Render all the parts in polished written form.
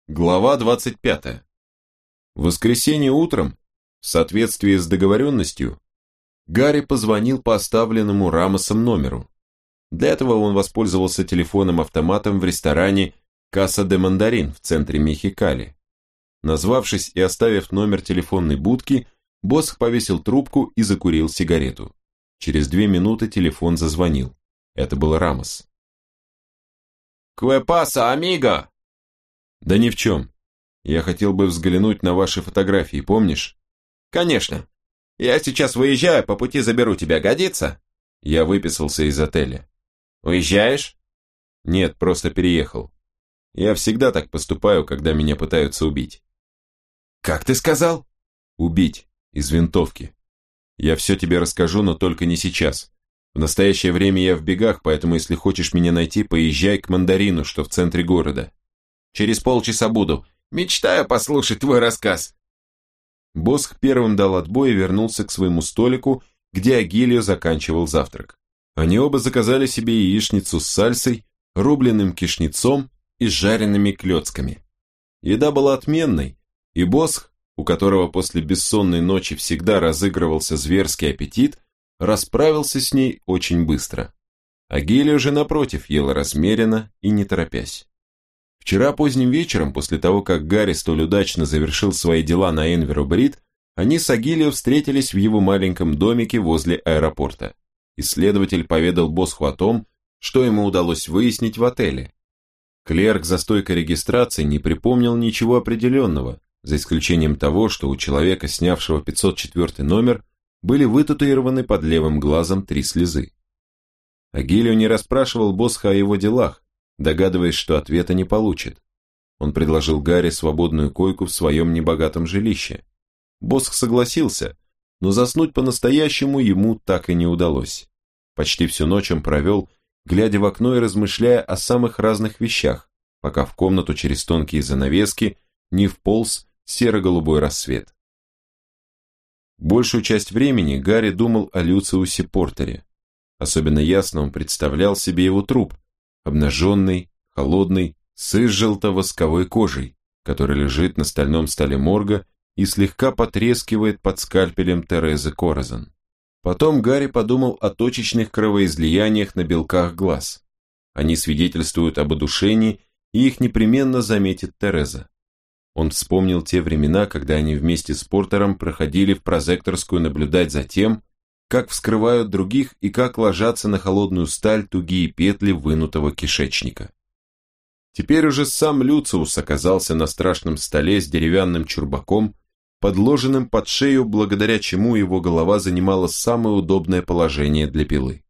Глава 25. В воскресенье утром, в соответствии с договоренностью, Гарри позвонил по оставленному Рамосом номеру. Для этого он воспользовался телефоном-автоматом в ресторане «Каса де Мандарин» в центре Мехикали. Назвавшись и оставив номер телефонной будки, Босх повесил трубку и закурил сигарету. Через 2 минуты телефон зазвонил. Это был Рамос. «Кве паса, амиго?» «Да ни в чем. Я хотел бы взглянуть на ваши фотографии, помнишь?» «Конечно. Я сейчас выезжаю, по пути заберу тебя, годится?» Я выписался из отеля. «Уезжаешь?» «Нет, просто переехал. Я всегда так поступаю, когда меня пытаются убить». «Как ты сказал?» «Убить. Из винтовки. Я все тебе расскажу, но только не сейчас. В настоящее время я в бегах, поэтому если хочешь меня найти, поезжай к Мандарину, что в центре города». «Через полчаса буду. Мечтаю послушать твой рассказ». Босх первым дал отбой и вернулся к своему столику, где Агилио заканчивал завтрак. Они оба заказали себе яичницу с сальсой, рубленым кишнецом и жареными клетками. Еда была отменной, и Босх, у которого после бессонной ночи всегда разыгрывался зверский аппетит, расправился с ней очень быстро. Агилио же, напротив, ел размеренно и не торопясь. Вчера поздним вечером, после того, как Гарри столь удачно завершил свои дела на Энверо-Брид, они с Агилио встретились в его маленьком домике возле аэропорта. Исследователь поведал Босху о том, что ему удалось выяснить в отеле. Клерк за стойкой регистрации не припомнил ничего определенного, за исключением того, что у человека, снявшего 504 номер, были вытатуированы под левым глазом 3 слезы. Агилио не расспрашивал Босха о его делах, догадываясь, что ответа не получит. Он предложил Гарри свободную койку в своем небогатом жилище. Босх согласился, но заснуть по-настоящему ему так и не удалось. Почти всю ночь он провел, глядя в окно и размышляя о самых разных вещах, пока в комнату через тонкие занавески не вполз серо-голубой рассвет. Большую часть времени Гарри думал о Люциусе Портере. Особенно ясно он представлял себе его труп, обнаженный, холодный, с изжелто-восковой кожей, который лежит на стальном столе морга и слегка потрескивает под скальпелем Терезы Коразан. Потом Гарри подумал о точечных кровоизлияниях на белках глаз. Они свидетельствуют об удушении, и их непременно заметит Тереза. Он вспомнил те времена, когда они вместе с Портером проходили в прозекторскую наблюдать за тем, как вскрывают других и как ложатся на холодную сталь тугие петли вынутого кишечника. Теперь уже сам Люциус оказался на страшном столе с деревянным чурбаком, подложенным под шею, благодаря чему его голова занимала самое удобное положение для пилы.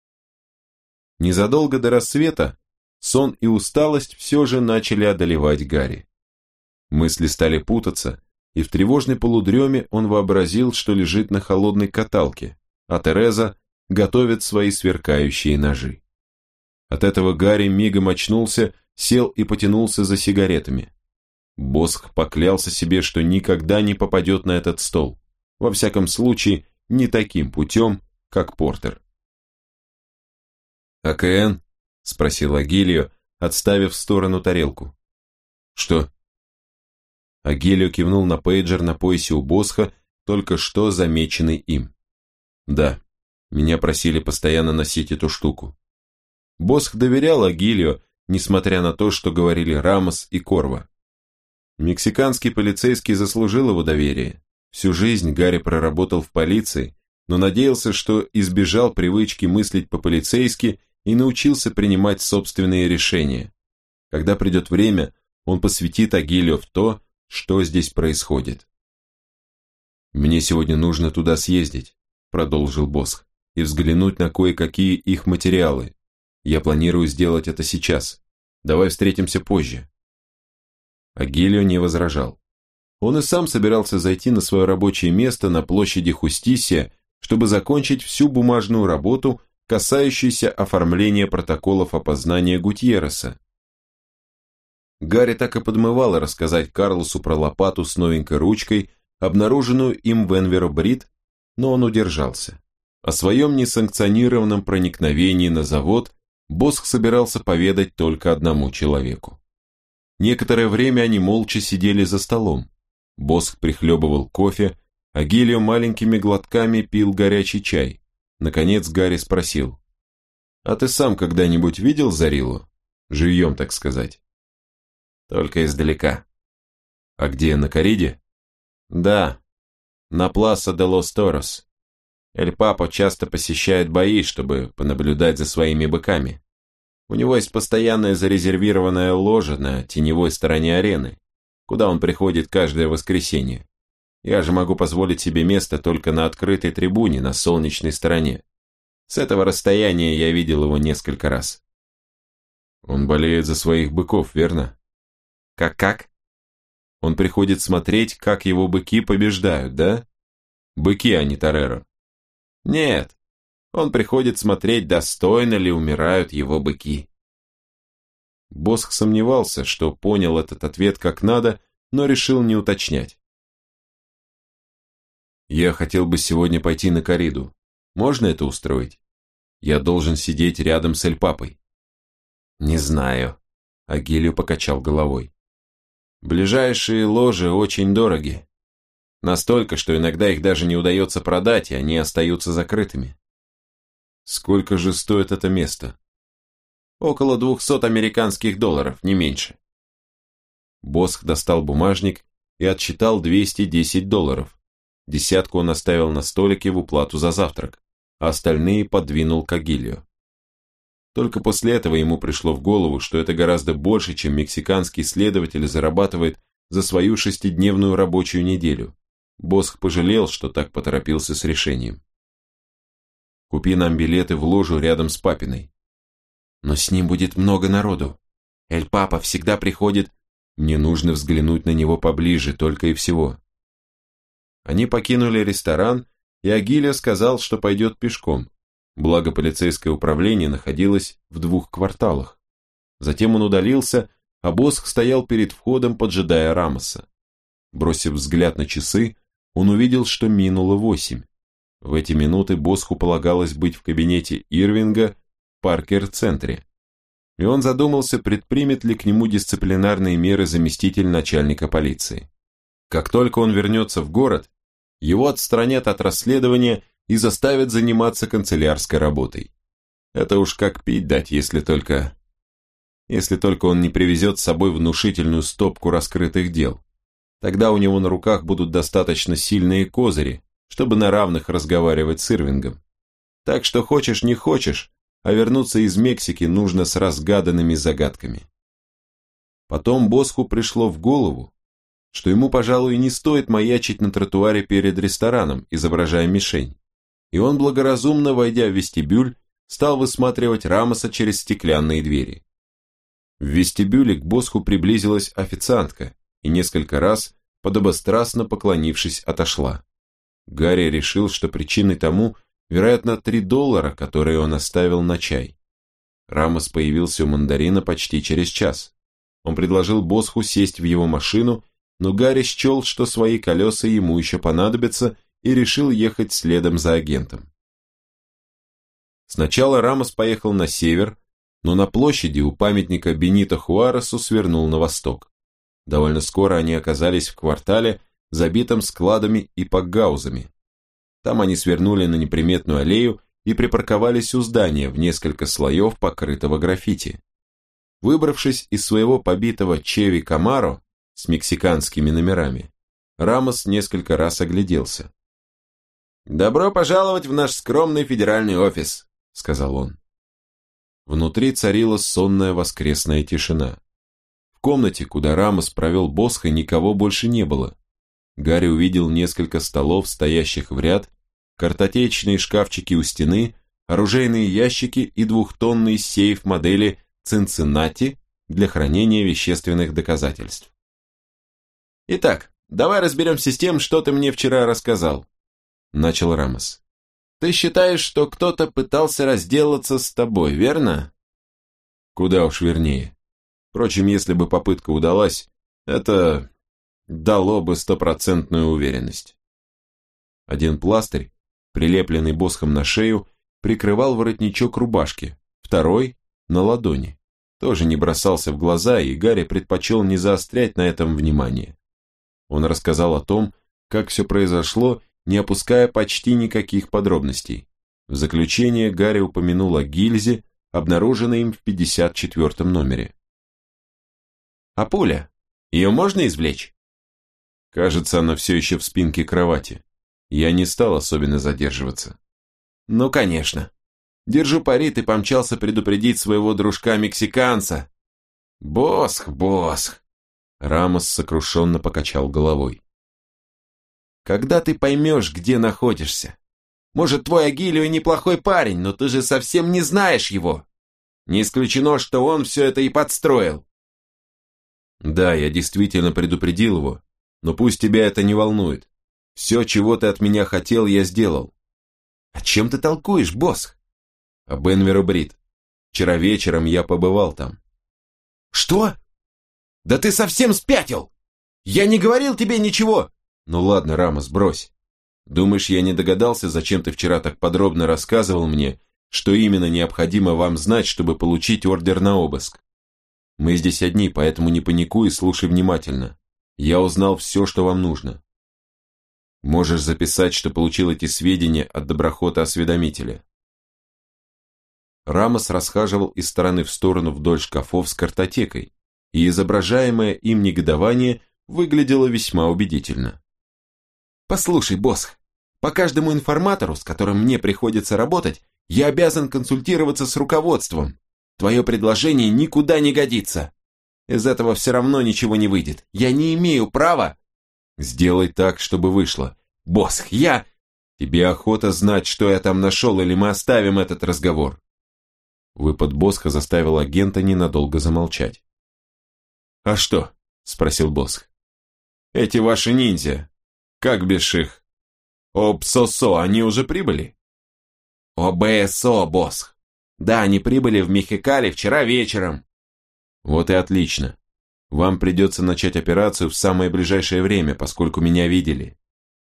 Незадолго до рассвета сон и усталость все же начали одолевать Гарри. Мысли стали путаться, и в тревожной полудреме он вообразил, что лежит на холодной каталке, а Тереза готовит свои сверкающие ножи. От этого Гарри мигом очнулся, сел и потянулся за сигаретами. Босх поклялся себе, что никогда не попадет на этот стол, во всяком случае, не таким путем, как Портер. «АКН?» – спросил Агилио, отставив в сторону тарелку. «Что?» Агилио кивнул на пейджер на поясе у Босха, только что замеченный им. «Да, меня просили постоянно носить эту штуку». Босх доверял Агилио, несмотря на то, что говорили Рамос и Корва. Мексиканский полицейский заслужил его доверие. Всю жизнь Гарри проработал в полиции, но надеялся, что избежал привычки мыслить по-полицейски и научился принимать собственные решения. Когда придет время, он посвятит Агилио в то, что здесь происходит. «Мне сегодня нужно туда съездить», — продолжил Босх, «и взглянуть на кое-какие их материалы. Я планирую сделать это сейчас. Давай встретимся позже». Агилио не возражал. Он и сам собирался зайти на свое рабочее место на площади Хустисия, чтобы закончить всю бумажную работу, касающуюся оформления протоколов опознания Гутьерреса. Гарри так и подмывало рассказать Карлосу про лопату с новенькой ручкой, обнаруженную им в Энверо-Брид, но он удержался. О своем несанкционированном проникновении на завод Босх собирался поведать только одному человеку. Некоторое время они молча сидели за столом. Босх прихлебывал кофе, а Гильо маленькими глотками пил горячий чай. Наконец Гарри спросил: «А ты сам когда-нибудь видел Зарилу? Живьем, так сказать?» «Только издалека». «А где, на кориде?» «Да, на Пласа де лос Торос. Эль Папо часто посещает бои, чтобы понаблюдать за своими быками. У него есть постоянная зарезервированная ложа на теневой стороне арены, куда он приходит каждое воскресенье. Я же могу позволить себе место только на открытой трибуне на солнечной стороне. С этого расстояния я видел его несколько раз». «Он болеет за своих быков, верно?» «Как-как?» «Он приходит смотреть, как его быки побеждают, да? Быки, а не Тореро». «Нет, он приходит смотреть, достойно ли умирают его быки». Босх сомневался, что понял этот ответ как надо, но решил не уточнять. «Я хотел бы сегодня пойти на кориду. Можно это устроить? Я должен сидеть рядом с Эль Папой». «Не знаю», — Агилио покачал головой. «Ближайшие ложи очень дороги. Настолько, что иногда их даже не удается продать, и они остаются закрытыми». «Сколько же стоит это место?» «Около 200 американских долларов, не меньше». Босх достал бумажник и отсчитал $210. Десятку он оставил на столике в уплату за завтрак, а остальные подвинул к Агилио. Только после этого ему пришло в голову, что это гораздо больше, чем мексиканский следователь зарабатывает за свою 6-дневную рабочую неделю. Босх пожалел, что так поторопился с решением. «Купи нам билеты в ложу рядом с папиной». «Но с ним будет много народу. Эль Папа всегда приходит...» «Мне нужно взглянуть на него поближе, только и всего». Они покинули ресторан, и Агилио сказал, что пойдет пешком, благо полицейское управление находилось в 2 кварталах. Затем он удалился, а Босх стоял перед входом, поджидая Рамоса. Бросив взгляд на часы, он увидел, что минуло 8. В эти минуты Босху полагалось быть в кабинете Ирвинга в Паркер-центре, и он задумался, предпримет ли к нему дисциплинарные меры заместитель начальника полиции. Как только он вернется в город, его отстранят от расследования и заставят заниматься канцелярской работой. Это уж как пить дать, если только он не привезет с собой внушительную стопку раскрытых дел. Тогда у него на руках будут достаточно сильные козыри, чтобы на равных разговаривать с Ирвингом. Так что хочешь не хочешь, а вернуться из Мексики нужно с разгаданными загадками. Потом Босху пришло в голову, что ему, пожалуй, не стоит маячить на тротуаре перед рестораном, изображая мишень, и он, благоразумно войдя в вестибюль, стал высматривать Рамоса через стеклянные двери. В вестибюле к Босху приблизилась официантка и несколько раз, подобострастно поклонившись, отошла. Гарри решил, что причиной тому, вероятно, $3, которые он оставил на чай. Рамос появился у мандарина почти через час. Он предложил Босху сесть в его машину, но Гарри счел, что свои колеса ему еще понадобятся, и решил ехать следом за агентом. Сначала Рамос поехал на север, но на площади у памятника Бенито Хуаресу свернул на восток. Довольно скоро они оказались в квартале, забитом складами и пакгаузами. Там они свернули на неприметную аллею и припарковались у здания в несколько слоев, покрытого граффити. Выбравшись из своего побитого Чеви Камаро с мексиканскими номерами, Рамос несколько раз огляделся. «Добро пожаловать в наш скромный федеральный офис», — сказал он. Внутри царила сонная воскресная тишина. В комнате, куда Рамос провел Босха, никого больше не было. Гарри увидел несколько столов, стоящих в ряд, картотечные шкафчики у стены, оружейные ящики и 2-тонный сейф модели Цинциннати для хранения вещественных доказательств. «Итак, давай разберемся с тем, что ты мне вчера рассказал», — начал Рамос. «Ты считаешь, что кто-то пытался разделаться с тобой, верно?» «Куда уж вернее. Впрочем, если бы попытка удалась, это дало бы 100% уверенность». Один пластырь, прилепленный Босхом на шею, прикрывал воротничок рубашки, второй — на ладони. тоже не бросался в глаза, и Гарри предпочел не заострять на этом внимание. Он рассказал о том, как все произошло, не опуская почти никаких подробностей. В заключение Гарри упомянул о гильзе, обнаруженной им в 54-м номере. «А пуля? Ее можно извлечь?» «Кажется, она все еще в спинке кровати. Я не стал особенно задерживаться». «Ну, конечно. Держу пари, ты помчался предупредить своего дружка-мексиканца». «Босх. Рамос сокрушенно покачал головой. «Когда ты поймешь, где находишься? Может, твой Агилио неплохой парень, но ты же совсем не знаешь его. Не исключено, что он все это и подстроил». «Да, я действительно предупредил его, но пусть тебя это не волнует. Все, чего ты от меня хотел, я сделал». «О чем ты толкуешь, Босх?» «Об Энверу Брит. Вчера вечером я побывал там». «Что? Да ты совсем спятил! Я не говорил тебе ничего!» «Ну ладно, Рамос, брось. Думаешь, я не догадался, зачем ты вчера так подробно рассказывал мне, что именно необходимо вам знать, чтобы получить ордер на обыск? Мы здесь одни, поэтому не паникуй и слушай внимательно. Я узнал все, что вам нужно. Можешь записать, что получил эти сведения от доброхота-осведомителя». Рамос расхаживал из стороны в сторону вдоль шкафов с картотекой, и изображаемое им негодование выглядело весьма убедительно. «Послушай, Босх, по каждому информатору, с которым мне приходится работать, я обязан консультироваться с руководством. Твое предложение никуда не годится. Из этого все равно ничего не выйдет. Я не имею права...» «Сделай так, чтобы вышло. Босх, я...» «Тебе охота знать, что я там нашел, или мы оставим этот разговор?» Выпад Босха заставил агента ненадолго замолчать. «А что?» – спросил Босх. «Эти ваши ниндзя. Как бишь их? ОБСОСО, они уже прибыли?» «ОБСО, Босх. Да, они прибыли в Мехикали вчера вечером». «Вот и отлично. Вам придется начать операцию в самое ближайшее время, поскольку меня видели».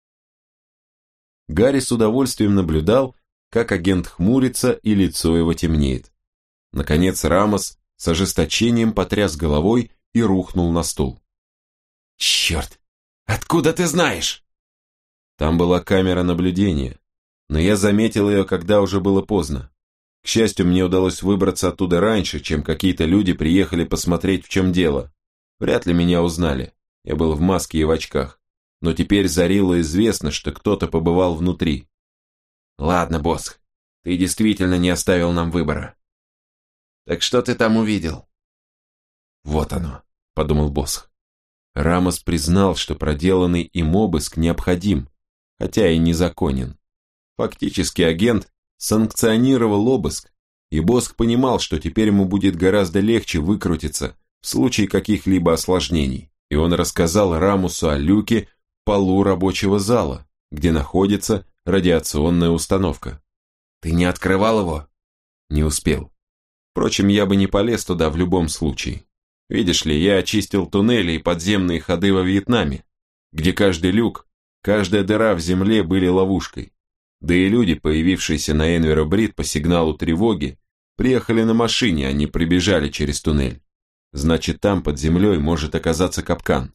Гарри с удовольствием наблюдал, как агент хмурится и лицо его темнеет. Наконец Рамос с ожесточением потряс головой и рухнул на стул. «Черт! Откуда ты знаешь?» Там была камера наблюдения, но я заметил ее, когда уже было поздно. К счастью, мне удалось выбраться оттуда раньше, чем какие-то люди приехали посмотреть, в чем дело. Вряд ли меня узнали, я был в маске и в очках, но теперь Зарилло известно, что кто-то побывал внутри. «Ладно, Босх, ты действительно не оставил нам выбора. Так что ты там увидел?» «Вот оно», — подумал Босх. Рамос признал, что проделанный им обыск необходим, хотя и незаконен. Фактически агент санкционировал обыск, и Босх понимал, что теперь ему будет гораздо легче выкрутиться в случае каких-либо осложнений, и он рассказал Рамосу о люке в полу рабочего зала, где находится радиационная установка. «Ты не открывал его?» «Не успел. Впрочем, я бы не полез туда в любом случае. Видишь ли, я очистил туннели и подземные ходы во Вьетнаме, где каждый люк, каждая дыра в земле были ловушкой. Да и люди, появившиеся на Энверо Брит по сигналу тревоги, приехали на машине, а не прибежали через туннель. Значит, там под землей может оказаться капкан».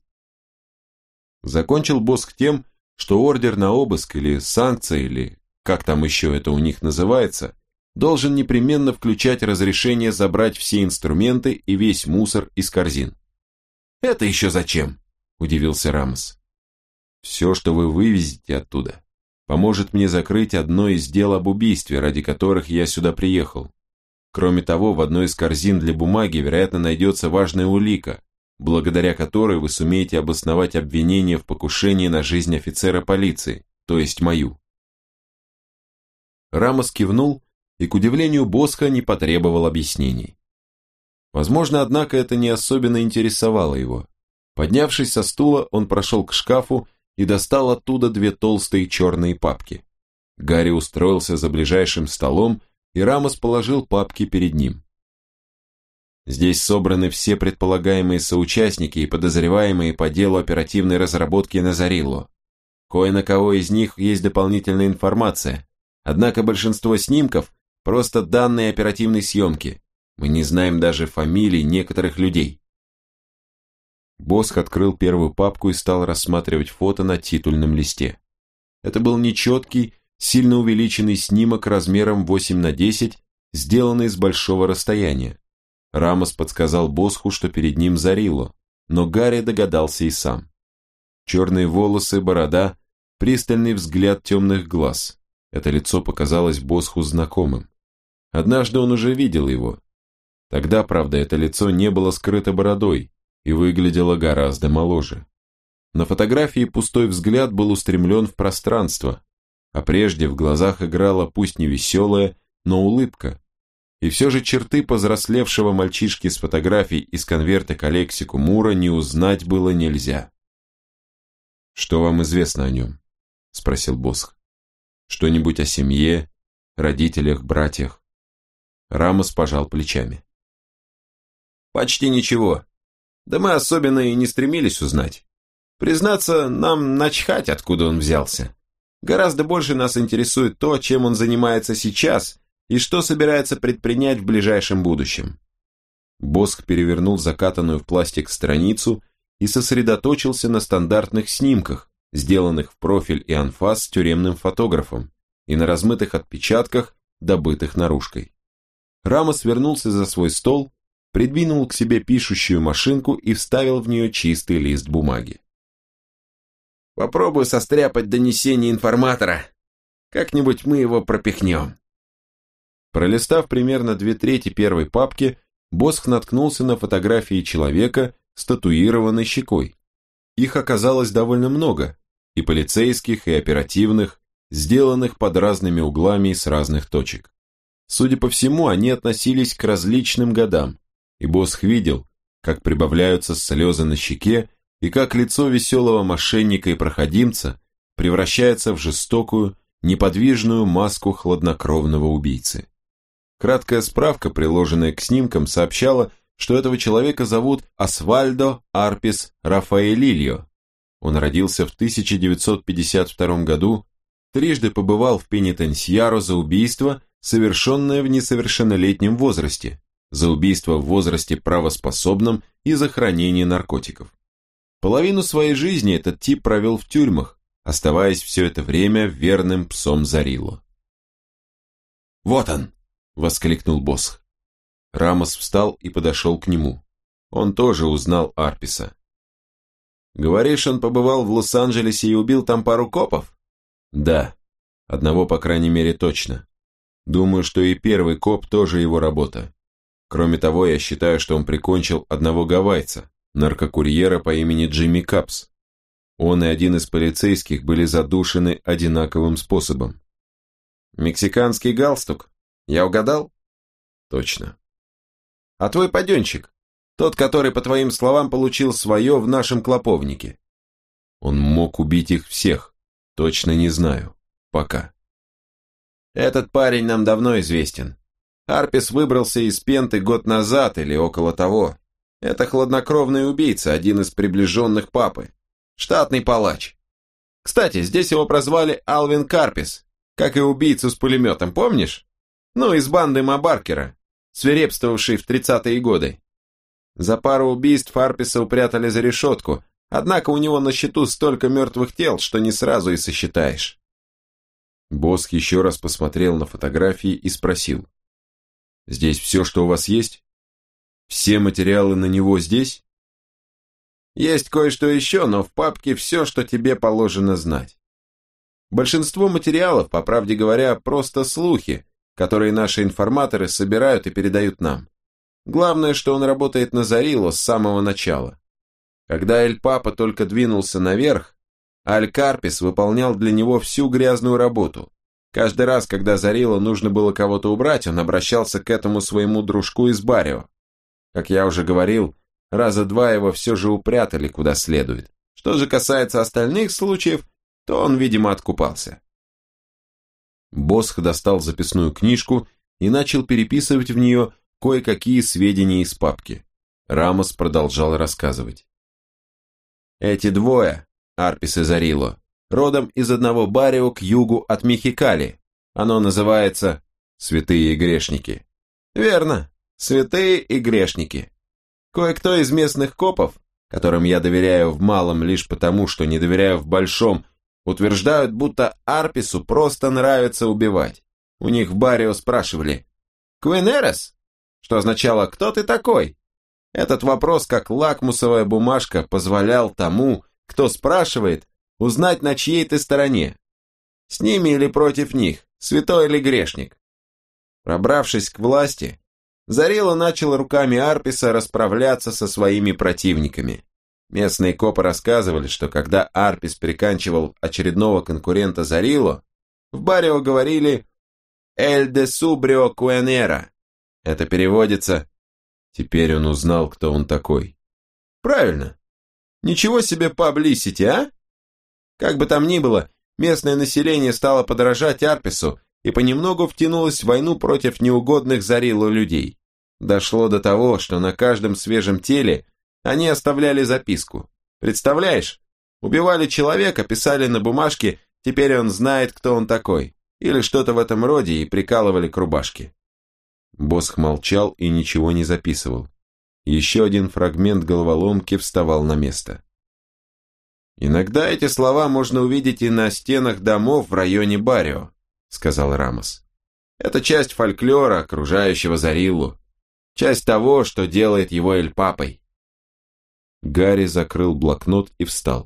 Закончил Босх тем, что ордер на обыск или санкция, или как там еще это у них называется, должен непременно включать разрешение забрать все инструменты и весь мусор из корзин. «Это еще зачем?» – удивился Рамос. «Все, что вы вывезете оттуда, поможет мне закрыть одно из дел об убийстве, ради которых я сюда приехал. Кроме того, в одной из корзин для бумаги, вероятно, найдется важная улика, благодаря которой вы сумеете обосновать обвинение в покушении на жизнь офицера полиции, то есть мою». Рамос кивнул и, к удивлению Босха, не потребовал объяснений. Возможно, однако, это не особенно интересовало его. Поднявшись со стула, он прошел к шкафу и достал оттуда две толстые черные папки. Гарри устроился за ближайшим столом, и Рамос положил папки перед ним. Здесь собраны все предполагаемые соучастники и подозреваемые по делу оперативной разработки на Зарилло. Кое на кого из них есть дополнительная информация, однако большинство снимков – просто данные оперативной съемки, Мы не знаем даже фамилий некоторых людей. Босх открыл первую папку и стал рассматривать фото на титульном листе. Это был нечеткий, сильно увеличенный снимок размером 8×10, сделанный с большого расстояния. Рамос подсказал Босху, что перед ним Зарилло, но Гарри догадался и сам. Черные волосы, борода, пристальный взгляд темных глаз. Это лицо показалось Босху знакомым. Однажды он уже видел его. Тогда, правда, это лицо не было скрыто бородой и выглядело гораздо моложе. На фотографии пустой взгляд был устремлен в пространство, а прежде в глазах играла пусть не веселая, но улыбка. И все же черты повзрослевшего мальчишки с фотографий из конверта к Алексику Мура не узнать было нельзя. «Что вам известно о нем?» – спросил Босх. «Что-нибудь о семье, родителях, братьях?» Рамос пожал плечами. «Почти ничего. Да мы особенно и не стремились узнать. Признаться, нам начхать, откуда он взялся. Гораздо больше нас интересует то, чем он занимается сейчас и что собирается предпринять в ближайшем будущем». Босх перевернул закатанную в пластик страницу и сосредоточился на стандартных снимках, сделанных в профиль и анфас тюремным фотографом, и на размытых отпечатках, добытых наружкой. Рамос вернулся за свой стол, придвинул к себе пишущую машинку и вставил в нее чистый лист бумаги. «Попробую состряпать донесение информатора. Как-нибудь мы его пропихнем». Пролистав примерно 2/3 первой папки, Босх наткнулся на фотографии человека с татуированной щекой. Их оказалось довольно много, и полицейских, и оперативных, сделанных под разными углами и с разных точек. Судя по всему, они относились к различным годам, и Босх видел, как прибавляются слезы на щеке, и как лицо веселого мошенника и проходимца превращается в жестокую, неподвижную маску хладнокровного убийцы. Краткая справка, приложенная к снимкам, сообщала, что этого человека зовут Освальдо Арпис Рафаэлильо. Он родился в 1952 году, трижды побывал в пенитенсьяро за убийство, совершенное в несовершеннолетнем возрасте, за убийство в возрасте правоспособном и за хранение наркотиков. Половину своей жизни этот тип провел в тюрьмах, оставаясь все это время верным псом Зарилло. «Вот он!» – воскликнул Босх. Рамос встал и подошел к нему. Он тоже узнал Арписа. «Говоришь, он побывал в Лос-Анджелесе и убил там пару копов?» «Да, одного, по крайней мере, точно. Думаю, что и первый коп тоже его работа. Кроме того, я считаю, что он прикончил одного гавайца, наркокурьера по имени Джимми Капс. Он и один из полицейских были задушены одинаковым способом». «Мексиканский галстук? Я угадал?» «Точно». «А твой паденщик? Тот, который, по твоим словам, получил свое в нашем клоповнике?» «Он мог убить их всех. Точно не знаю. Пока». «Этот парень нам давно известен. Арпис выбрался из Пенты год назад или около того. Это хладнокровный убийца, один из приближенных папы. Штатный палач. Кстати, здесь его прозвали Алвин Карпис, как и убийцу с пулеметом, помнишь? Ну, из банды Мабаркера, свирепствовавшей в 30-е годы. За пару убийств Арписа упрятали за решетку, однако у него на счету столько мертвых тел, что не сразу и сосчитаешь». Босх еще раз посмотрел на фотографии и спросил. «Здесь все, что у вас есть? Все материалы на него здесь?» «Есть кое-что еще, но в папке все, что тебе положено знать. Большинство материалов, по правде говоря, просто слухи, которые наши информаторы собирают и передают нам. Главное, что он работает на Зарилло с самого начала. Когда Эль Папо только двинулся наверх, Аль Карпис выполнял для него всю грязную работу. Каждый раз, когда Зарилло нужно было кого-то убрать, он обращался к этому своему дружку из Баррио. Как я уже говорил, раза два его все же упрятали куда следует. Что же касается остальных случаев, то он, видимо, откупался». Босх достал записную книжку и начал переписывать в нее кое-какие сведения из папки. Рамос продолжал рассказывать. «Эти двое, Арпис и Зарилло, родом из одного баррио к югу от Мехикали. Оно называется Святые Грешники». «Верно. святые и грешники. Кое-кто из местных копов, которым я доверяю в малом лишь потому, что не доверяю в большом, утверждают, будто Арпису просто нравится убивать. У них в Барио спрашивали «Куэнерес?», что означало «Кто ты такой?». Этот вопрос, как лакмусовая бумажка, позволял тому, кто спрашивает, узнать, на чьей ты стороне. С ними или против них, святой или грешник. Пробравшись к власти, Зарило начал руками Арписа расправляться со своими противниками. Местные копы рассказывали, что когда Арпис приканчивал очередного конкурента Зарило, в Барио говорили «Эль де Субрио Куэнера». Это переводится «Теперь он узнал, кто он такой». Правильно. Ничего себе паблисити, а? Как бы там ни было, местное население стало подражать Арпису и понемногу втянулось в войну против неугодных Зарило людей. Дошло до того, что на каждом свежем теле они оставляли записку. Представляешь? Убивали человека, писали на бумажке «Теперь он знает, кто он такой», или что-то в этом роде и прикалывали к рубашке. Босх молчал и ничего не записывал. Еще один фрагмент головоломки вставал на место. «Иногда эти слова можно увидеть и на стенах домов в районе Барио», — сказал Рамос. «Это часть фольклора, окружающего Зариллу, часть того, что делает его Эль-Папой». Гарри закрыл блокнот и встал.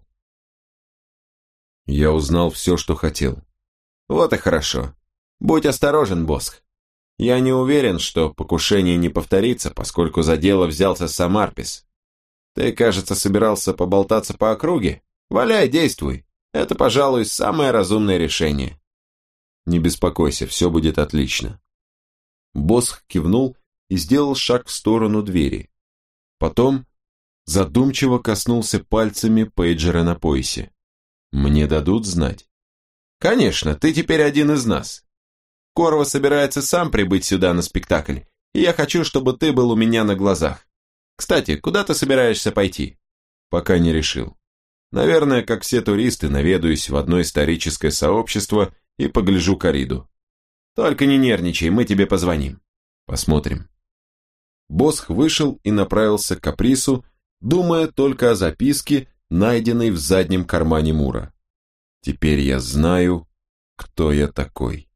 «Я узнал все, что хотел». «Вот и хорошо. Будь осторожен, Босх. Я не уверен, что покушение не повторится, поскольку за дело взялся сам Арпис. Ты, кажется, собирался поболтаться по округе? Валяй, действуй. Это, пожалуй, самое разумное решение». «Не беспокойся, все будет отлично». Босх кивнул и сделал шаг в сторону двери. Потом задумчиво коснулся пальцами пейджера на поясе. «Мне дадут знать?» «Конечно, ты теперь один из нас. Корво собирается сам прибыть сюда на спектакль, и я хочу, чтобы ты был у меня на глазах. Кстати, куда ты собираешься пойти?» «Пока не решил. Наверное, как все туристы, наведаюсь в одно историческое сообщество и погляжу корриду. Только не нервничай, мы тебе позвоним. Посмотрим». Босх вышел и направился к Капрису, думая только о записке, найденной в заднем кармане Мура. «Теперь я знаю, кто я такой».